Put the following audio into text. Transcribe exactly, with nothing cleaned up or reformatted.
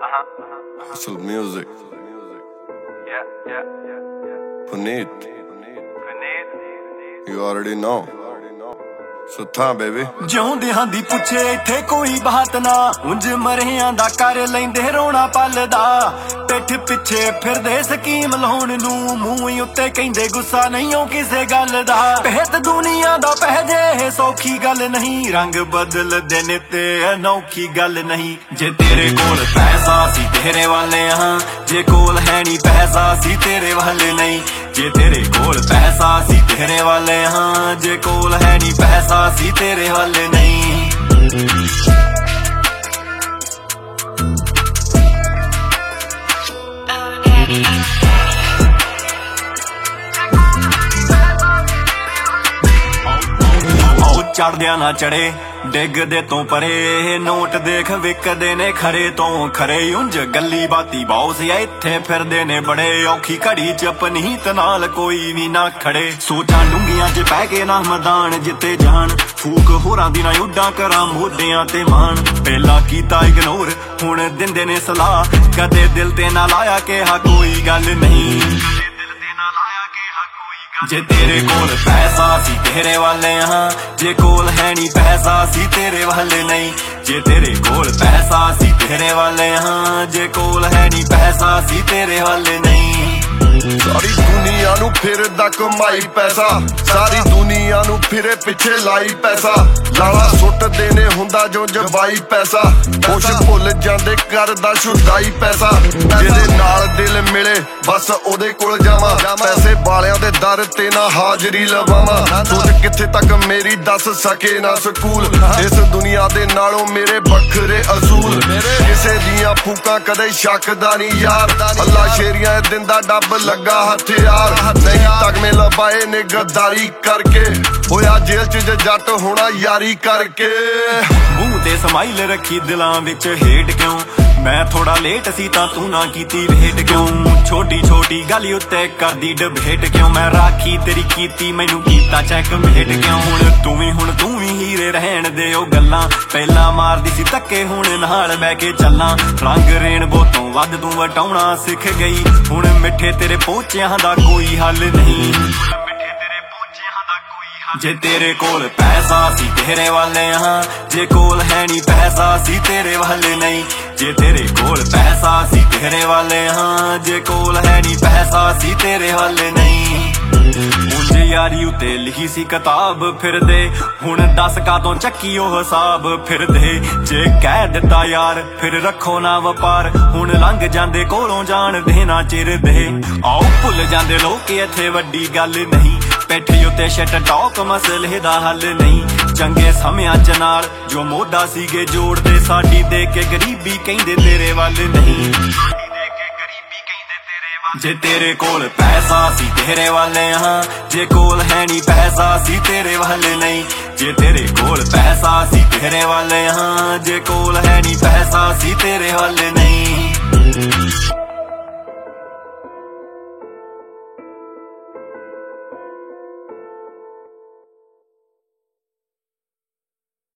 Hustle music. Yeah, yeah, yeah, yeah. Puneet, Puneet. you already know. ਸੁੱਥਾ baby ਜਿਉਂਦਿਆਂ ਦੀ ਪੁੱਛੇ ਇੱਥੇ ਕੋਈ ਬਾਤ ਨਾ ਉਂਝ ਮਰਿਆਂ ਦਾ ਕਰ ਲੈਂਦੇ ਰੋਣਾ ਪਲਦਾ ਪਿੱਠ ਪਿੱਛੇ ਫਿਰਦੇ ਸਕੀਮ ਲਾਉਣ ਨੂੰ ਮੂੰਹ ਉੱਤੇ ਕਹਿੰਦੇ ਗੁੱਸਾ ਨਹੀਂ ਉਹ ਕਿਸੇ ਗੱਲ ਦਾ ਭੇਤ ਦੁਨੀਆ ਦਾ ਪਹਿ ਜੇ ਸੌਖੀ ਗੱਲ ਨਹੀਂ ਰੰਗ ਬਦਲਦੇ ਨੇ ਤੇ ਅਨੌਖੀ ਗੱਲ ਨਹੀਂ ਜੇ ਤੇਰੇ ਕੋਲ ਪੈਸਾ ਸੀ ਤੇਰੇ ਵਾਲੇ ਹਾਂ ਜੇ ਕੋਲ ਹੈ ਨਹੀਂ ਪੈਸਾ ਸੀ ਤੇਰੇ ਵਾਲੇ ਨਹੀਂ ਜੇ ਤੇਰੇ ਕੋਲ ਪੈਸਾ ਸੀ ਤੇਰੇ ਵਾਲੇ ਹਾਂ ਜੇ ਕੋਲ ਹੈ ਨਹੀਂ ਪੈਸਾ ਸੀ ਤੇਰੇ ਵਾਲੇ ਨਹੀਂ ਚੜਦਿਆਂ ਨਾ ਚੜੇ ਡਿੱਗਦੇ ਤੋਂ ਪਰੇ ਨੋਟ ਦੇਖ ਵਿਕਦੇ ਨੇ ਖਰੇ ਤੋਂ ਖਰੇ ਉਂਝ ਗੱਲੀ ਬਾਤੀ ਬੌਸ ਆ ਇੱਥੇ ਫਿਰਦੇ ਨੇ ਬੜੇ ਔਖੀ ਘੜੀ ਚ ਪਨੀਤ ਨਾਲ ਕੋਈ ਵੀ ਨਾ ਖੜੇ ਸੋਚਾਂ ਡੂੰਗੀਆਂ ਚ ਪੈ ਕੇ ਨਾ ਮੈਦਾਨ ਜਿੱਤੇ ਜਾਣ ਫੂਕ ਹੋਰਾਂ ਦੀ ਨਾ ਉੱਡਾਂ ਕਰਾਂ ਮੋਢਿਆਂ ਤੇ ਮਾਣ ਪਹਿਲਾਂ ਕੀਤਾ ਇਗਨੋਰ ਹੁਣ ਦਿੰਦੇ ਨੇ ਸਲਾਹ ਕਦੇ ਦਿਲ ਤੇ ਨਾ ਲਾਇਆ ਕਿਹਾ ਕੋਈ ਗੱਲ ਨਹੀਂ ਜੇ ਤੇਰੇ ਕੋਲ ਪੈਸਾ ਸੀ ਤੇਰੇ ਵਾਲੇ ਹਾਂ ਜੇ ਕੋਲ ਹੈ ਨਹੀਂ ਪੈਸਾ ਸੀ ਤੇਰੇ ਵਾਲੇ ਨਹੀਂ ਜੇ ਤੇਰੇ ਕੋਲ ਪੈਸਾ ਸੀ ਤੇਰੇ ਵਾਲੇ ਹਾਂ ਜੇ ਕੋਲ ਹੈ ਨਹੀਂ ਪੈਸਾ ਸੀ ਤੇਰੇ ਵਾਲੇ ਨਹੀਂ ਸਾਰੀ ਦੁਨੀਆ ਨੂੰ ਫਿਰਦਾ ਕਮਾਈ ਪੈਸਾ ਸਾਰੀ ਦੁਨੀਆ ਨੂੰ ਫਿਰੇ ਪਿੱਛੇ ਲਾਈ ਪੈਸਾ ਲਾਲਾ ਸੁੱਟਦੇ ਨੇ ਹੁੰਦਾ ਜੋ ਜਵਾਈ ਪੈਸਾ ਕੁਛ ਭੁੱਲ ਜਾਂਦੇ ਕਰਦਾ ਛੁਡਾਈ ਪੈਸਾ ਜਿਹਦੇ ਨਾਲ ਦਿਲ ਮਿਲੇ ਬਸ ਉਹਦੇ ਕੋਲ ਜਾਵਾਂ ਪੈਸੇ ਵਾਲਿਆਂ ਦੇ ਦਰ ਤੇ ਨਾ ਹਾਜ਼ਰੀ ਲਵਾਵਾਂ ਸੋਚ ਕਿੱਥੇ ਤੱਕ ਮੇਰੀ ਦੱਸ ਸਕੇ ਨਾ ਸਕੂਲ ਇਸ ਦੁਨੀਆ ਦੇ ਨਾਲੋਂ ਮੇਰੇ ਵੱਖਰੇ ਅਸੂਲ ਕਿਸੇ ਦੀਆਂ ਫੂਕਾਂ ਕਦੇ ਸ਼ੱਕਦਾ ਨਹੀਂ ਯਾਰ ਅੱਲਾ ਸ਼ੇਰੀਆਂ ਦਿੰਦਾ ਡੱਬ ਲੱਗਾ ਹਥਿਆਰ ਨਹੀਂ ਤੱਕ ਮੇ ਲਬਾਏ ਨੇ ਗੱਦਾਰੀ ਕਰਕੇ ਹੋਇਆ ਜੇਲ੍ਹ ਚ ਜੱਟ ਹੋਣਾ ਯਾਰੀ ਕਰਕੇ ਮੂੰਹ ਤੇ ਸਮਾਈਲ ਰੱਖੀ ਦਿਲਾਂ ਵਿੱਚ ਹੇਟ ਕਿਉਂ ਮੈਂ ਥੋੜਾ ਲੇਟ ਸੀ ਤਾਂ ਤੂੰ ਨਾ ਕੀਤੀ ਵੇਟ ਕਿਉਂ ਛੋਟੀ ਛੋਟੀ ਗੱਲ ਉੱਤੇ ਕਰਦੀ ਡਬੇਟ ਕਿਉਂ ਮੈਂ ਰਾਖੀ ਤੇਰੀ ਕੀਤੀ ਮੈਨੂੰ ਕੀਤਾ ਚੈੱਕ ਮੇਟ ਕਿਉਂ ਹੁਣ ਤੂੰ ਵੀ ਹੁਣ ਤੂੰ ਵੀ ਹੀਰੇ ਰਹਿਣ ਦੇ ਉਹ ਗੱਲਾਂ ਪਹਿਲਾਂ ਮਾਰਦੀ ਸੀ ਧੱਕੇ ਹੁਣ ਨਾਲ ਬਹਿ ਕੇ ਚੱਲਾਂ ਰੰਗ ਰੇਨਬੋ ਤੋਂ ਵੱਧ ਤੂੰ ਵਟਾਉਣਾ ਸਿੱਖ ਗਈ ਹੁਣ ਮਿੱਠੇ ਤੇਰੇ ਪੋਚਿਆਂ ਦਾ ਕੋਈ ਹੱਲ ਨਹੀਂ ਜੇ ਤੇਰੇ ਕੋਲ ਪੈਸਾ ਸੀ ਤੇਰੇ ਵਾਲੇ ਹਾਂ ਜੇ ਕੋਲ ਹੈ ਨਹੀਂ ਪੈਸਾ ਸੀ ਤੇਰੇ ਵਾਲੇ ਨਹੀਂ ਜੇ ਤੇਰੇ ਕੋਲ ਪੈਸਾ ਸੀ ਤੇਰੇ ਵਾਲੇ ਹਾਂ ਜੇ ਕੋਲ ਹੈ ਨਹੀਂ ਪੈਸਾ ਸੀ ਤੇਰੇ ਵਾਲੇ ਨਹੀਂ ਉਂਝ ਯਾਰੀ ਉਤੇ ਲਿਖੀ ਸੀ ਕਿਤਾਬ ਫਿਰਦੇ ਹੁਣ ਦੱਸ ਕਾਤੋਂ ਚੱਕੀ ਉਹ ਹਿਸਾਬ ਫਿਰਦੇ ਜੇ ਕਹਿ ਦਿੱਤਾ ਯਾਰ ਫਿਰ ਰੱਖੋ ਨਾ ਵਪਾਰ ਹੁਣ ਲੰਘ ਜਾਂਦੇ ਕੋਲੋਂ ਜਾਣਦੇ ਨਾ ਚਿਰਦੇ ਆਓ ਭੁੱਲ ਜਾਂਦੇ ਲੋਕ ਇੱਥੇ ਵੱਡੀ ਗੱਲ ਨਹੀਂ ਪੈਠੀ ਉੱਤੇ ਸ਼ਟ ਟੌਕ ਮਸਲੇ ਦਾ ਹੱਲ ਨਹੀਂ ਚੰਗੇ ਸਮਿਆਂ ਚ ਨਾਲ ਜੋ ਮੋਢਾ ਸੀਗੇ ਜੋੜਦੇ ਸਾਡੀ ਦੇ ਕੇ ਗਰੀਬੀ ਕਹਿੰਦੇ ਤੇਰੇ ਵੱਲ ਨਹੀਂ ਜੇ ਤੇਰੇ ਕੋਲ ਪੈਸਾ ਸੀ ਤੇਰੇ ਵਾਲੇ ਹਾਂ ਜੇ ਕੋਲ ਹੈ ਨਹੀਂ ਪੈਸਾ ਸੀ ਤੇਰੇ ਵਾਲੇ ਨਹੀਂ ਜੇ ਤੇਰੇ ਕੋਲ ਪੈਸਾ ਸੀ ਤੇਰੇ ਵਾਲੇ ਹਾਂ ਜੇ ਕੋਲ ਹੈ ਨਹੀਂ ਪੈਸਾ ਸੀ ਤੇਰੇ ਵਾਲੇ ਨਹੀਂ